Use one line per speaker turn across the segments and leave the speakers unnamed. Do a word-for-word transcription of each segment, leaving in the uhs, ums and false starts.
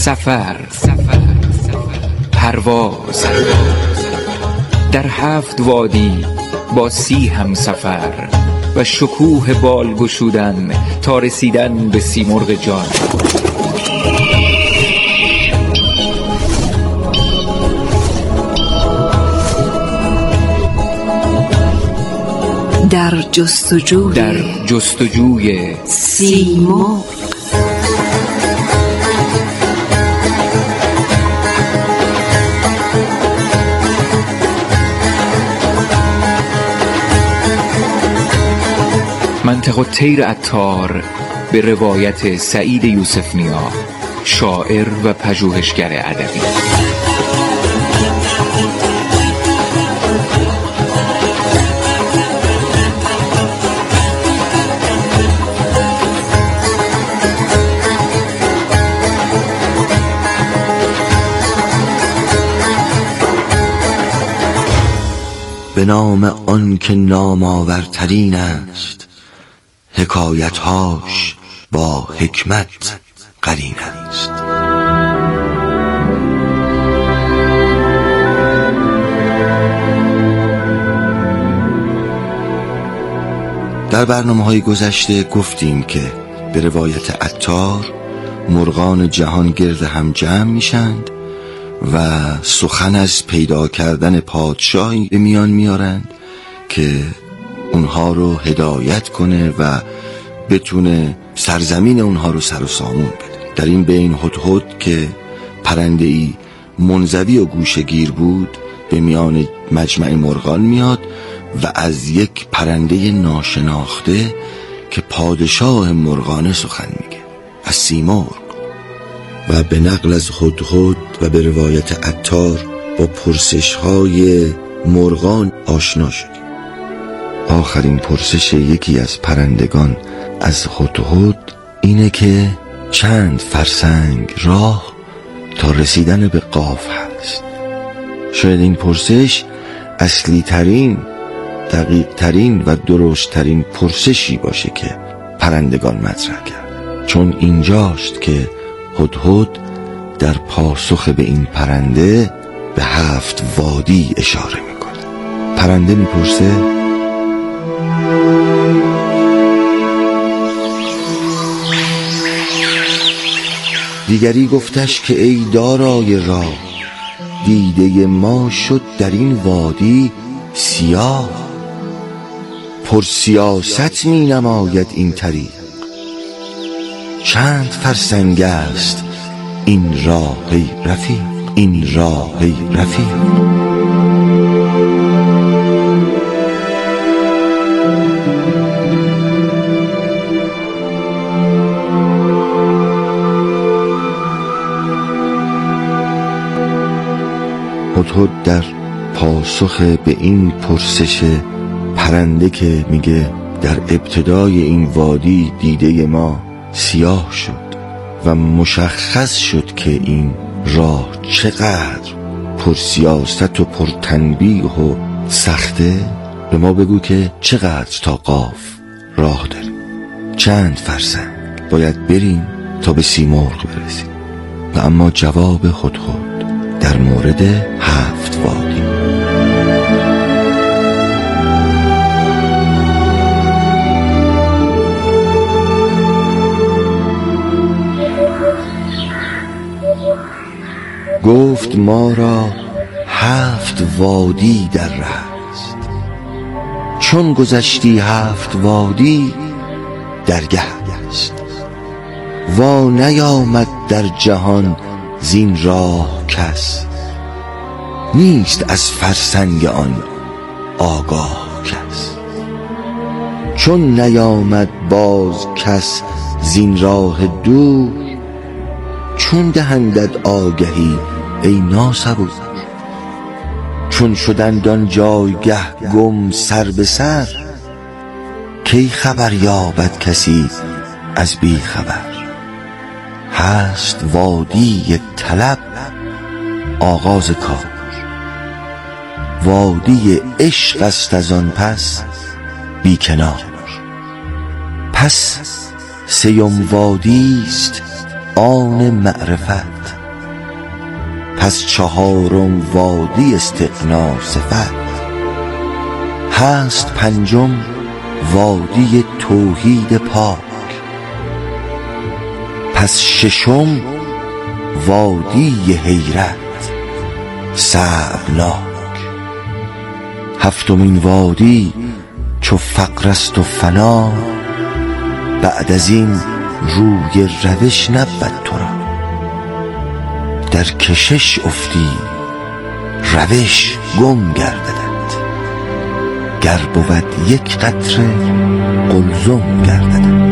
سفر پرواز در هفت وادی با سی هم سفر و شکوه بال گشودن تا رسیدن به سیمرغ جان.
در جستجوی
در جستجوی
سیمرغ.
منطقه الطیر عطار به روایت سعید یوسف نیا، شاعر و پژوهشگر ادبی.
به نام آن که نامآورترین است، حکایت‌هاش با حکمت قرین است. در برنامه‌های گذشته گفتیم که به روایت عطار مرغان جهان گرد هم جمع میشند و سخن از پیدا کردن پادشاهی به میان میارند که اونها رو هدایت کنه و بتونه سرزمین اونها رو سر و سامون بده. در این بین هدهد که پرنده‌ای منزوی و گوشه‌گیر بود به میان مجمع مرغان میاد و از یک پرنده ناشناخته که پادشاه مرغانه سخن میگه، از سیمرغ. و به نقل از هدهد و به روایت عطار با پرسش‌های مرغان آشنا شدیم. آخرین پرسش یکی از پرندگان از هدهد اینه که چند فرسنگ راه تا رسیدن به قاف هست. شاید این پرسش اصلی ترین، دقیق ترین و درست ترین پرسشی باشه که پرندگان مطرح کرد، چون اینجاست که هدهد در پاسخ به این پرنده به هفت وادی اشاره میکنه. پرنده میپرسه: دیگری گفتش که ای دارای راه، دیده ما شد در این وادی سیاه. پر سیاست می نماید این طریق، چند فرسنگ است این راه ای رفیق، این راه ای رفیق. هدهد در پاسخ به این پرسش پرنده که میگه در ابتدای این وادی دیده ما سیاه شد و مشخص شد که این راه چقدر پرسیاست و پرتنبیه و سخته، به ما بگو که چقدر تا قاف راه داریم، چند فرسنگ باید بریم تا به سیمرغ برسیم. و اما جواب هدهد در مورد هفت وادی: گفت ما را هفت وادی در ره است، چون گذشتی هفت وادی درگه است. وا نیامد در جهان زین راه کس، نیست از فرسنگ آن آگاه کس. چون نیامد باز کس زین راه دور، چون دهندت آگهی ای ناصبور. چون شدند آن جایگه گم سر به سر، کی خبر یابد کسی از بی خبر. هست وادی طلب آغاز کار، وادی عشق است از آن پس بی کنار. پس سیم وادی است آن معرفت، پس چهارم وادی استغنا صفت، هست پنجم وادی توحید پاک، پس ششم وادی حیرت صعبناک، هفتمین وادی چو فقر است و فنا، بعد از این روی روش نبود تو را، در کشش افتی روش گم گرددت، گر بود یک قطره قلزم گرددت.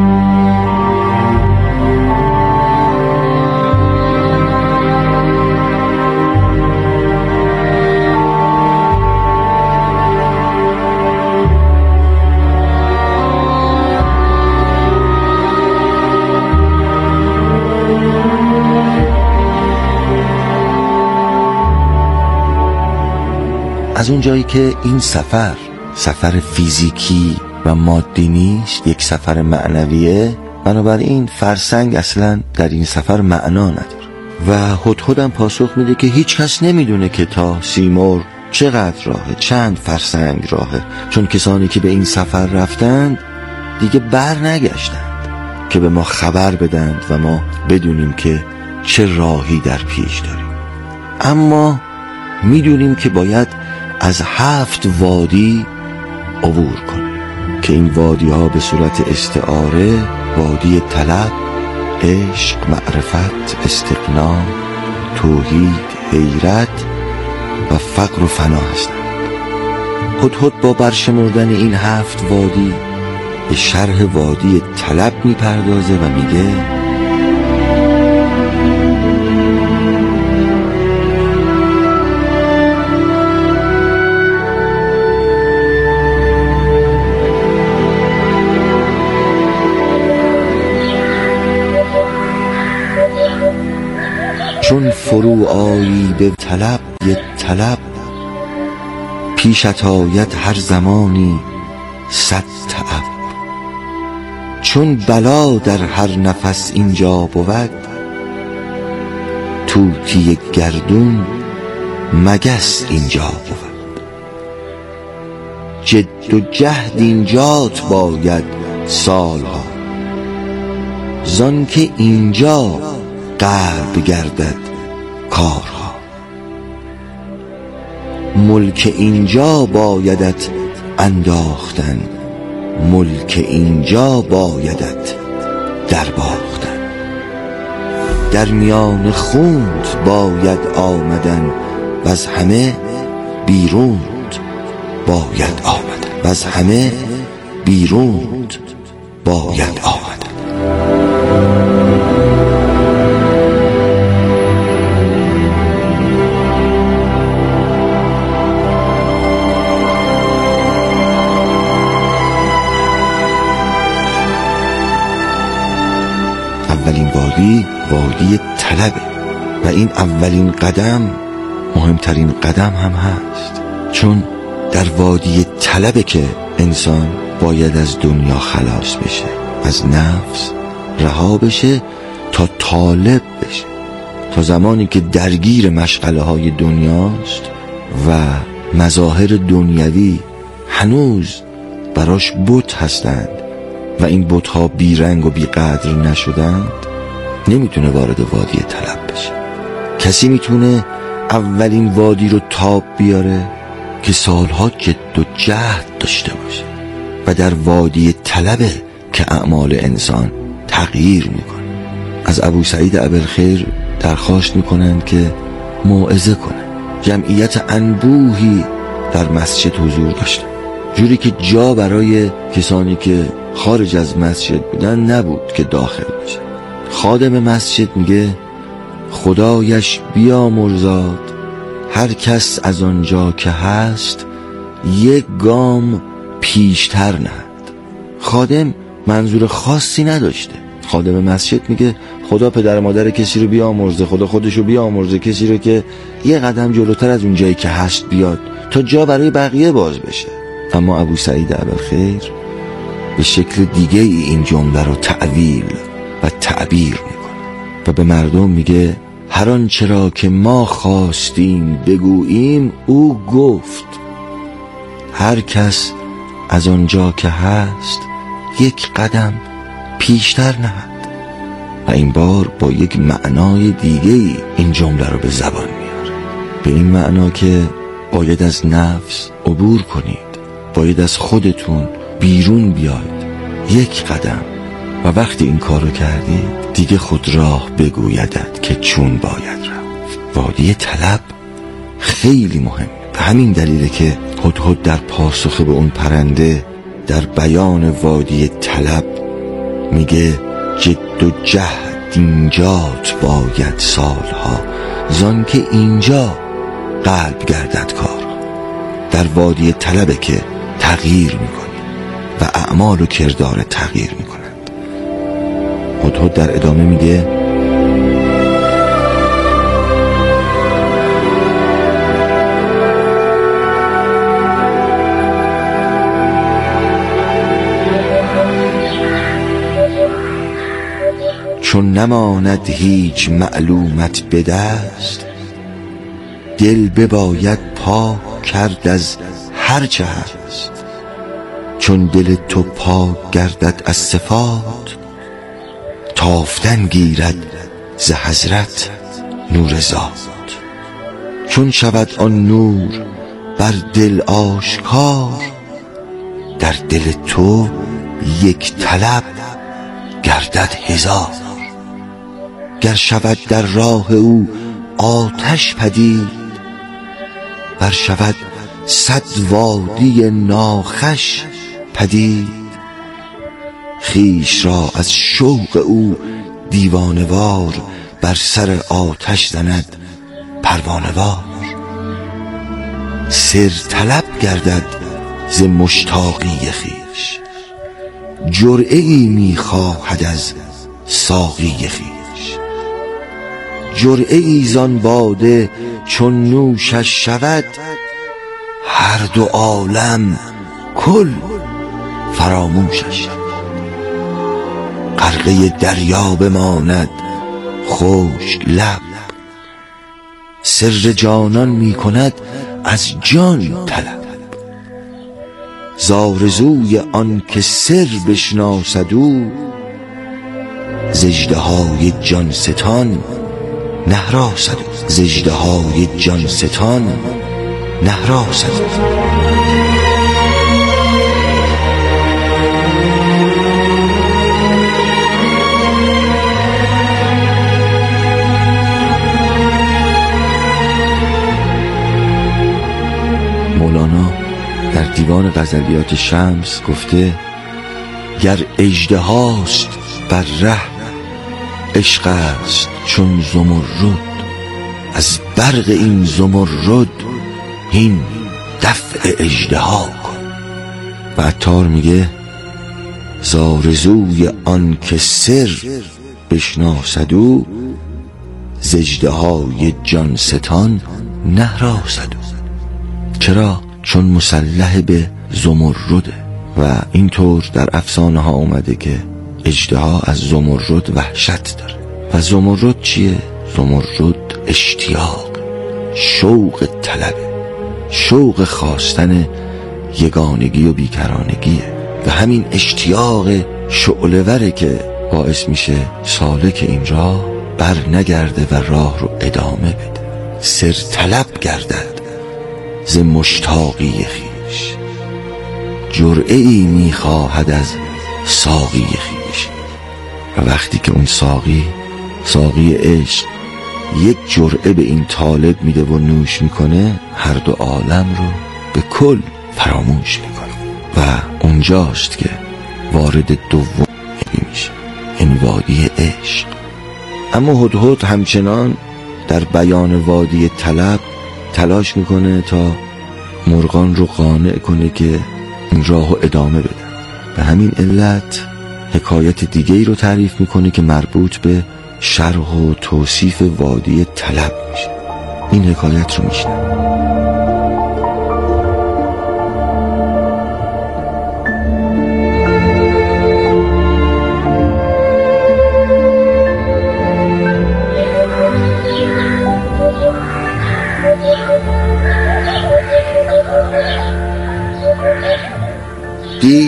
از اون جایی که این سفر سفر فیزیکی و مادی نیست، یک سفر معنویه، بنابراین فرسنگ اصلا در این سفر معنا نداره و هدهد هم پاسخ میده که هیچ کس نمیدونه که تا سیمرغ چقدر راهه، چند فرسنگ راهه، چون کسانی که به این سفر رفتند دیگه بر نگشتند که به ما خبر بدند و ما بدونیم که چه راهی در پیش داریم. اما میدونیم که باید از هفت وادی عبور کنیم که این وادی ها به صورت استعاره وادی طلب، عشق، معرفت، استغنا، توحید، حیرت و فقر و فنا هستند. هدهد با برشمردن این هفت وادی به شرح وادی طلب میپردازه و میگه چون فرو آیی به طلب یک طلب، پیشت آید هر زمانی صد تعب، چون بلا در هر نفس اینجا بود، طوطی گردون مگس اینجا بود، جد و جهد اینجات باید سالها، زان که اینجا قلب گردد کارها، ملک اینجا بایدت انداختن، ملک اینجا بایدت در باختن، در میان خوند باید آمدن و از همه بیروند باید آمدن، و از همه بیروند باید آمدن. اولین وادی وادی طلبه و این اولین قدم مهمترین قدم هم هست، چون در وادی طلبه که انسان باید از دنیا خلاص بشه، از نفس رها بشه تا طالب بشه. تا زمانی که درگیر مشغله های دنیاست و مظاهر دنیوی هنوز براش بت هستند و این بت‌ها بی رنگ و بی قدر نشدند، نمیتونه وارد وادی طلب بشه. کسی میتونه اولین وادی رو تاب بیاره که سالها جد و جهد داشته باشه و در وادی طلبه که اعمال انسان تغییر میکنه. از ابو سعید ابوالخیر درخواست میکنند که موعظه کنه. جمعیت انبوهی در مسجد حضور داشتن، جوری که جا برای کسانی که خارج از مسجد بودن نبود که داخل بشه. خادم مسجد میگه خدایش بیامرزاد هر کس از آنجا که هست یک گام پیشتر نهد. خادم منظور خاصی نداشته. خادم مسجد میگه خدا پدر مادر کسی رو بیامرزه، خدا خودشو بیامرزه کسی رو که یه قدم جلوتر از اون جایی که هست بیاد تا جا برای بقیه باز بشه. اما ابو سعید ابوالخیر به شکل دیگه ای این جمله رو تعویل و تعبیر میکنه و به مردم میگه هر آنچه را که ما خواستیم بگوییم او گفت. هر کس از آنجا که هست یک قدم پیشتر نهد. و این بار با یک معنای دیگه این جمله رو به زبان میاره، به این معنا که باید از نفس عبور کنید، باید از خودتون بیرون بیاید یک قدم، و وقتی این کارو کردید دیگه خود راه بگویدت که چون باید رفت. وادی طلب خیلی مهم. به همین دلیله که هدهد در پاسخ به اون پرنده در بیان وادی طلب میگه جد و جهد اینجات باید سالها، زان که اینجا قلب گردد کار. در وادی طلبه که تغییر میکنی و اعمال و کردار تغییر میکنند. هدهد در ادامه میگه چون نماند هیچ معلومت به دست، دل بباید پاک کرد از هر چه هست. چون دل تو پاک گردد از صفات، تافتن گیرد ز حضرت نور ذات. چون شود آن نور بر دل آشکار، در دل تو یک طلب گردد هزار. گر شود در راه او آتش پدید، ور شود صد وادی ناخوش پدید. خویش را از شوق او دیوانوار، بر سر آتش زند پروانه‌وار. سر طلب گردد ز مشتاقی خویش، جرعه ای میخواهد از ساقی خویش. جرعه ای زان باده چون نوشش شود، هر دو عالم کل فراموشش شود. غرقه دریا بماند خشک لب، سر جانان می کند از جان طلب. زآرزوی آن که سر بشناسد او، ز اژدهای جان ستان نهراسد. ز اژدهای جان ستان نهراسد. مولانا در دیوان غزلیات شمس گفته گر اژدهاست بر ره، عشق است چون زمرد. از برق این زمرد هین دفع اژدها کن. و عطار میگه زآرزوی آن که سر بشناسد او، ز اژدهای جان ستان نهراسد. چرا؟ چون مسلح به زمرده. و اینطور در افسانه ها اومده که اژدها از زمرد وحشت داره. و زمرد چیه؟ زمرد اشتیاق، شوق طلبه، شوق خواستن یگانگی و بیکرانگیه. و همین اشتیاق شعله‌وره که باعث میشه سالک این راه بر نگرده و راه رو ادامه بده. سر طلب گردد ز مشتاقی خویش، جرعه ای میخواهد از ساقی خویش. و وقتی که اون ساقی ساقی عشق یک جرعه به این طالب میده و نوش میکنه، هر دو عالم رو به کل فراموش میکنه. و اونجاست که وارد دوم میشه، این وادی عشق. اما هدهد همچنان در بیان وادی طلب تلاش میکنه تا مرغان رو قانع کنه که این راه رو ادامه بدن. به همین علت حکایت دیگه ای رو تعریف میکنه که مربوط به شرح و توصیف وادی طلب میشه. این حکایت رو میشنم.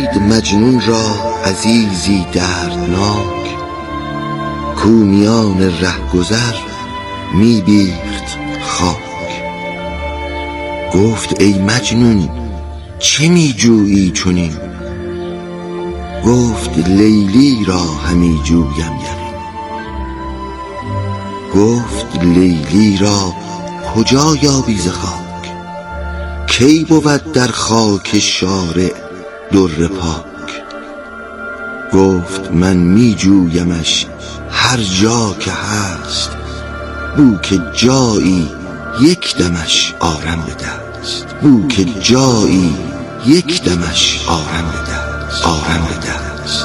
دید مجنون را عزیزی دردناک، کو میان رهگذر می بیخت خاک. گفت ای مجنون چه می جویی چنین؟ گفت لیلی را همی جویم یقین. گفت لیلی را کجا یابی ز خاک؟ کی بود در خاک شارع در پاک؟ گفت من می جویمش هر جا که هست، بو که جایی یک دمش آرم به دست. بو که جایی یک دمش آرم به دست، آرم به دست.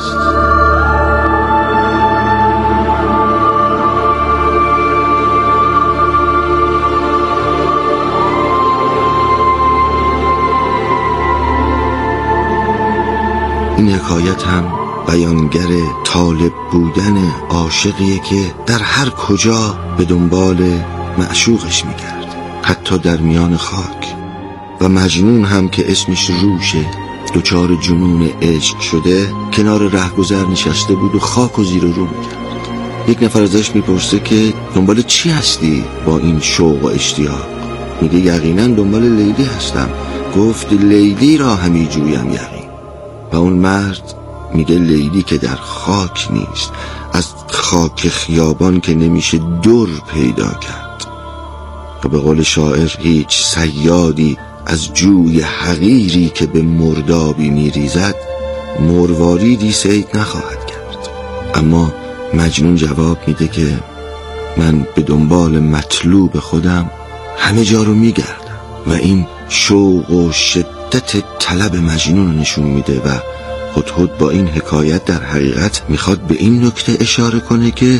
این حکایت هم بیانگر طالب بودن عاشقیه که در هر کجا به دنبال معشوقش میگرد، حتی در میان خاک. و مجنون هم که اسمش روشه، دچار جنون عشق شده، کنار رهگذر نشسته بود و خاک و زیر و رو میکرد. یک نفر ازش میپرسه که دنبال چی هستی با این شوق و اشتیاق؟ میگه یقینا دنبال لیلی هستم. گفت لیلی را همی جویم یقین. و اون مرد میگه لیلی که در خاک نیست، از خاک خیابان که نمیشه در پیدا کرد. و به قول شاعر هیچ صیادی از جوی حقیری که به مردابی میریزد مرواریدی صید نخواهد کرد. اما مجنون جواب میده که من به دنبال مطلوب خودم همه جا رو میگردم. و این شوق و شدت طلب مجنون نشون میده. و هدهد با این حکایت در حقیقت میخواد به این نکته اشاره کنه که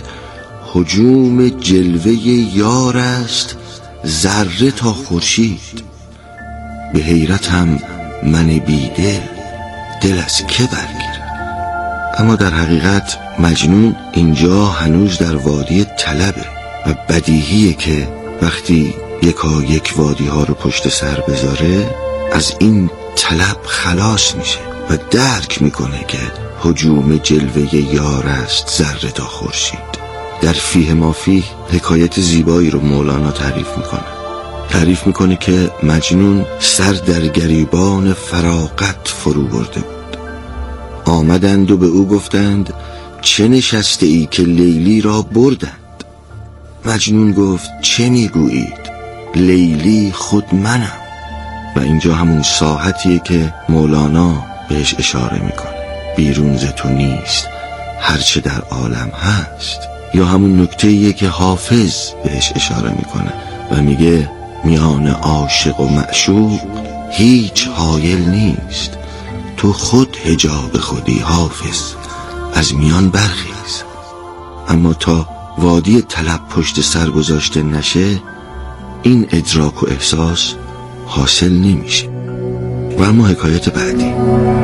هجوم جلوه یار است ذره تا خورشید. به حیرت هم من بیده دل از که برگیرم. اما در حقیقت مجنون اینجا هنوز در وادی طلبه و بدیهیه که وقتی یکا یک وادی ها رو پشت سر بذاره از این طلب خلاص میشه و درک میکنه که هجوم جلوه یار است ذره تا خورشید. در فیه ما فیه حکایت زیبایی رو مولانا تعریف میکنه. تعریف میکنه که مجنون سر در گریبان فراغت فرو برده بود. آمدند و به او گفتند چه نشسته ای که لیلی را بردند؟ مجنون گفت چه میگویید؟ لیلی خود منم. و اینجا همون ساحتیه که مولانا بهش اشاره میکنه، بیرون ز تو نیست هرچه در عالم هست. یا همون نکته‌ایه که حافظ بهش اشاره میکنه و میگه میان عاشق و معشوق هیچ حایل نیست، تو خود حجاب خودی حافظ از میان برخیز. اما تا وادی طلب پشت سر گذاشته نشه این ادراک و احساس حاصل نمیشه. و اما حکایت بعدی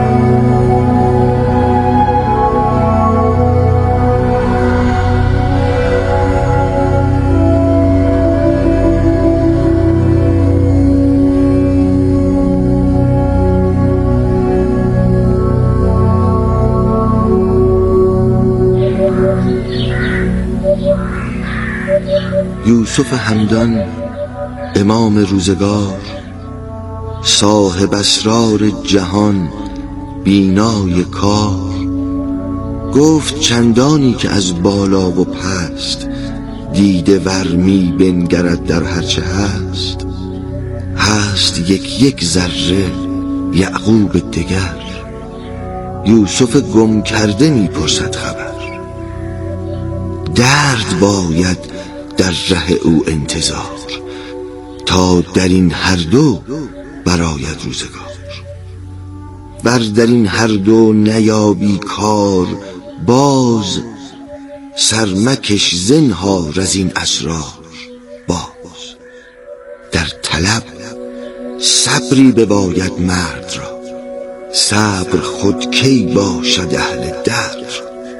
یوسف همدان امام روزگار، صاحب اسرار جهان بینای کار، گفت چندانی که از بالا و پست دیده ور می بنگرد در هرچه هست، هست یک یک ذره یعقوب دگر، یوسف گم کرده می پرسد خبر، درد باید در ره او انتظار، تا در این هر دو براید روزگار. ور در این هر دو نیابی کار باز، سرمکش زنهار از این اسرار باز. در طلب صبری بباید مرد را، صبر خود کی باشد اهل درد.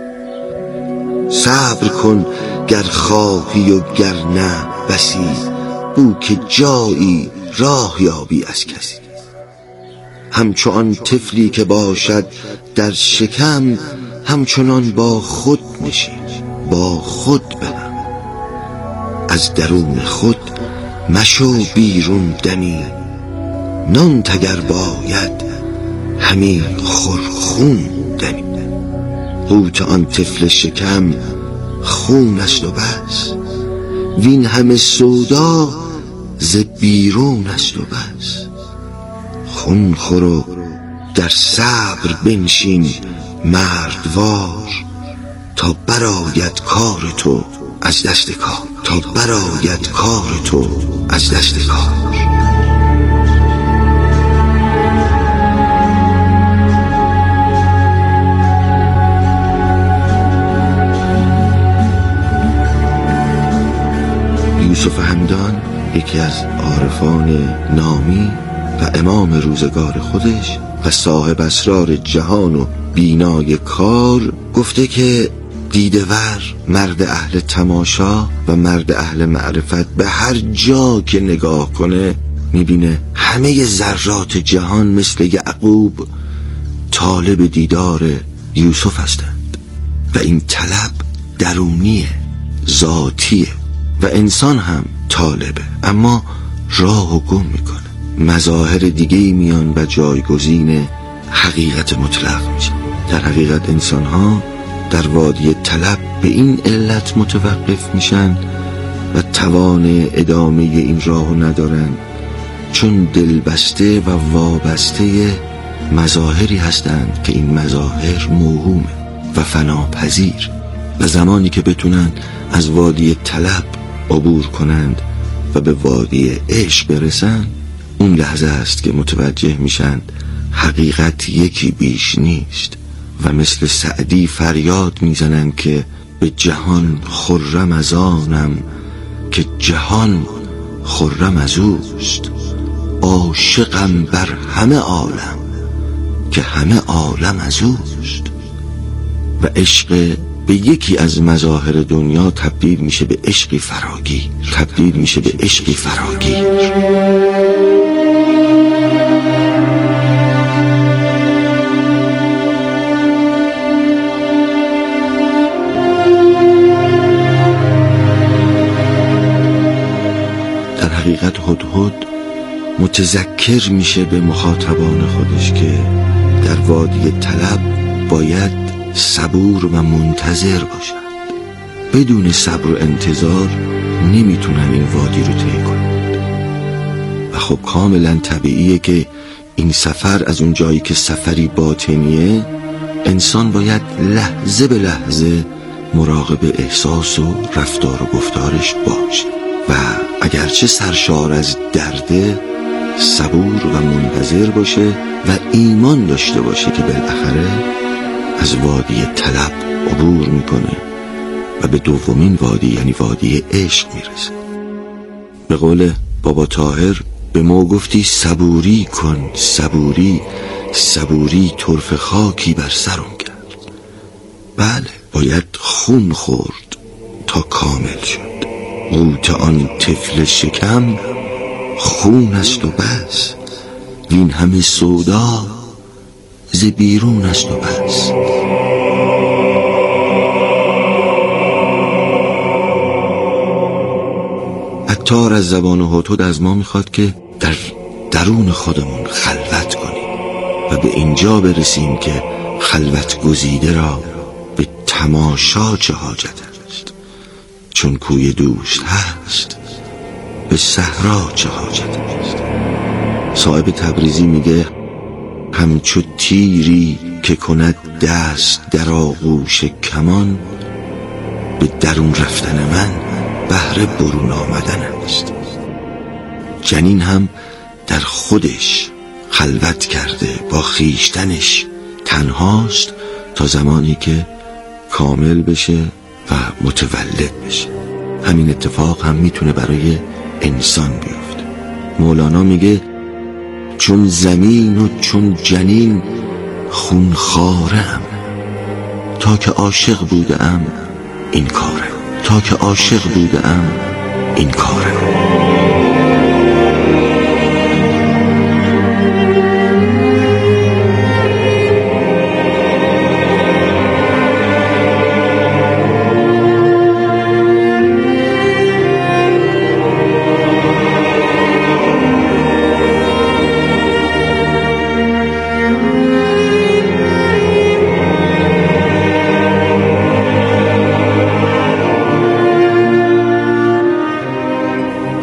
صبر کن گر خواهی و گر نه بسی، بو که جایی راه یابی از کسی. همچون طفلی که باشد در شکم، همچنان با خود نشین با خود بهم. از درون خود مشو بیرون دمی، نان تگر باید همی خور خون دمی. قوت آن طفل شکم خون است و بس، وین همه سودا ز بیرون است و بس. خون خور و در صبر بنشین مردوار، تا برآید کار تو از دست کار، تا برآید کار تو از دست کار. یوسف همدان یکی از عارفان نامی و امام روزگار خودش و صاحب اسرار جهان و بینای کار گفته که دیده‌ور، مرد اهل تماشا و مرد اهل معرفت، به هر جا که نگاه کنه میبینه همه ذرات جهان مثل یعقوب طالب دیدار یوسف هستند و این طلب درونیه، ذاتیه و انسان هم طالبه، اما راه و گم میکنه. مظاهر دیگه میان و جایگزین حقیقت مطلق میشه. در حقیقت انسان ها در وادی طلب به این علت متوقف میشن و توان ادامه این راهو ندارن، چون دلبسته و وابسته مظاهری هستند که این مظاهر موهومه و فناپذیر، و زمانی که بتونن از وادی طلب عبور کنند و به وادی عشق برسن، اون لحظه است که متوجه میشن حقیقت یکی بیش نیست و مثل سعدی فریاد میزنن که به جهان خرم از آنم که جهان خرم از اوست. عاشقم بر همه عالم که همه عالم از اوست. و عشق به یکی از مظاهر دنیا تبدیل میشه به عشقی فراگیر، تبدیل میشه به عشقی فراگیر. در حقیقت هدهد متذکر میشه به مخاطبان خودش که در وادی طلب باید صبور و منتظر باشند. بدون صبر و انتظار نمیتونن این وادی رو طی کنند و خب کاملا طبیعیه که این سفر از اون جایی که سفری باطنیه، انسان باید لحظه به لحظه مراقب احساس و رفتار و گفتارش باشه و اگرچه سرشار از درده صبور و منتظر باشه و ایمان داشته باشه که بالاخره از وادی طلب عبور میکنه و به دومین وادی یعنی وادی عشق میرسه. به قول بابا طاهر به ما گفتی صبوری کن صبوری، صبوری طرف خاکی بر سرم کرد. بله، باید خون خورد تا کامل شد. قوت آن طفل شکم خون است و بس، این همه سودا ز بیرون است و بس. عطار از زبان هدهد از ما میخواد که در درون خودمون خلوت کنیم و به اینجا برسیم که خلوت گزیده را به تماشا چه حاجت است، چون کوی دوست هست به صحرا چه حاجت است. صاحب تبریزی میگه همچو تیری که کند دست در آغوش کمان، به درون رفتن من بهر برون آمدن است. جنین هم در خودش خلوت کرده، با خیشتنش تنهاست تا زمانی که کامل بشه و متولد بشه. همین اتفاق هم میتونه برای انسان بیفته. مولانا میگه چون زمین و چون جنین خونخوارم، تا که عاشق بودم این کارم، تا که عاشق بودم این کارم.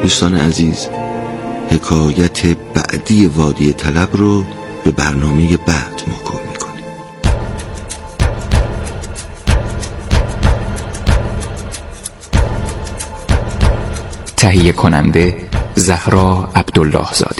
دوستان عزیز، حکایت بعدی وادی طلب رو به برنامه بعد موکول میکنیم.
تهیه کننده زهرا عبدالله زاده.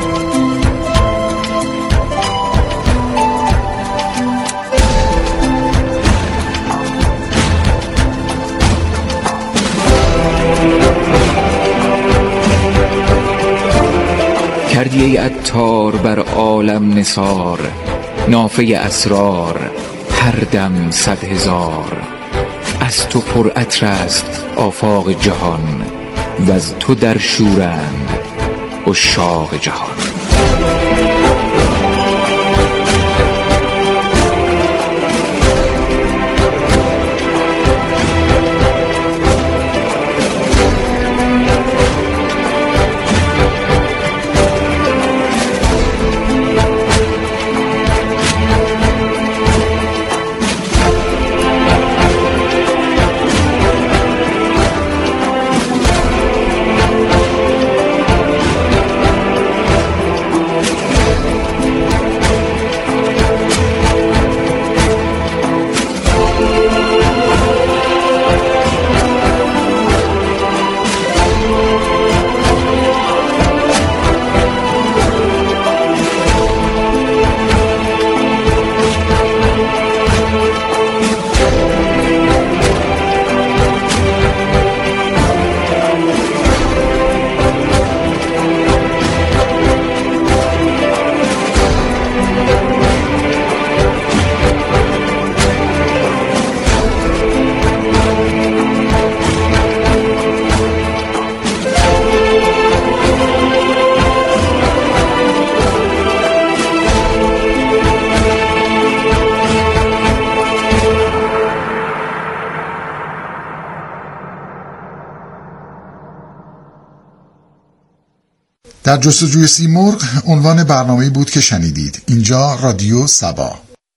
کردی ای عطار بر عالم نثار، نافه اسرار هر دم صد هزار. از تو پر عطر است آفاق جهان، و از تو در شورند عشاق جهان.
در جستجوی سیمرغ عنوان برنامه‌ای بود که شنیدید. اینجا رادیو سبا.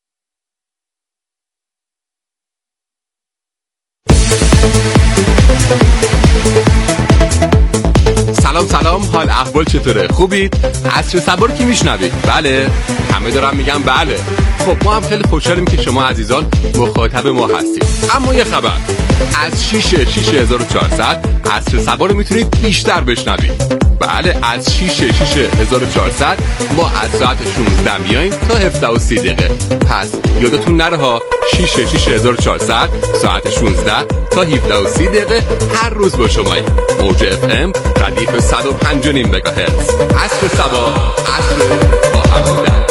سلام سلام، حال احوال چطوره؟ خوبید؟ عصر سبا رو کی میشنوید؟ بله، همه دارم میگم بله. خب ما هم خیلی خوشحالیم که شما عزیزان مخاطب ما هستید. اما یه خبر، از شش شش هزار و چهارصد عصر سبا رو میتونید بیشتر بشنوید. بله، از شش شش هزار و چهارصد ما از ساعت شانزده میایم تا هفده و سی دقیقه. پس یادتون نره ها، شش شش هزار و چهارصد ساعت شانزده تا هفده و سی دقیقه هر روز با شماییم. موج اف ام ردیف صد و پنج و نیم مگاهرتز. عصر سبا، عصر با هم بودن.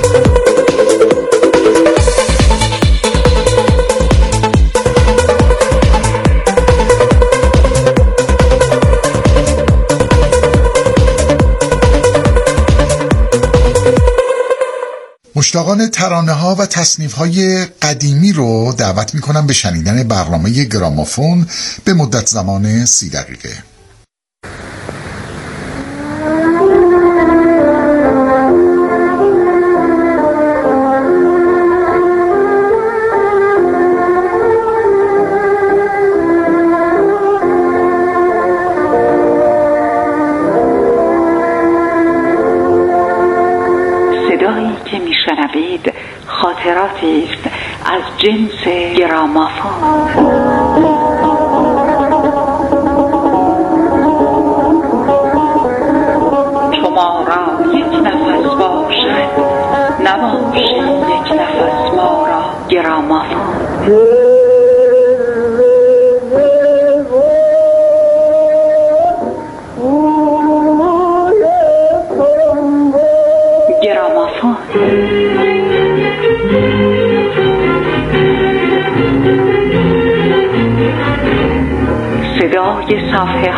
مشتاقان ترانه ها و تصنیف های قدیمی رو دعوت می کنم به شنیدن برنامه گرامافون به مدت زمان سی دقیقه.
خاطراتی است از جنس گرامافون.